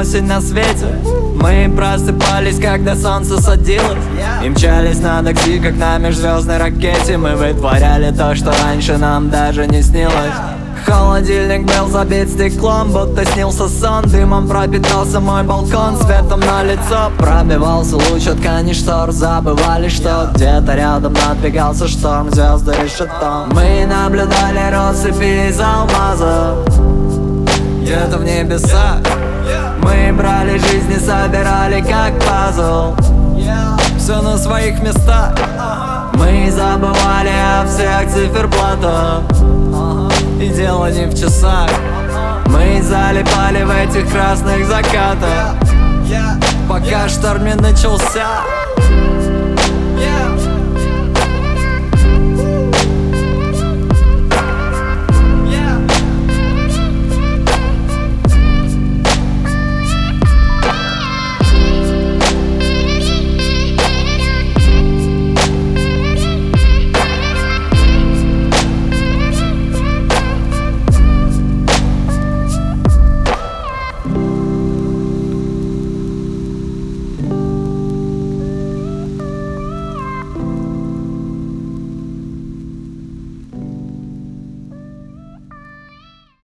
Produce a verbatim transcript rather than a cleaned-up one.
осень на свете. Мы просыпались, когда солнце садилось, и мчались на такси, как на межзвездной ракете. Мы вытворяли то, что раньше нам даже не снилось. Холодильник был забит стеклом, будто снился сон. Дымом пропитался мой балкон, светом на лицо пробивался луч от ткани штор. Забывали, что где-то рядом надвигался шторм, звезды решетом. Мы наблюдали россыпи из алмазов где-то в небесах. Мы брали жизнь и собирали как пазл, все на своих местах. Мы забывали о всех циферблатах, и дело не в часах. Мы залипали в этих красных закатах, пока шторм не начался.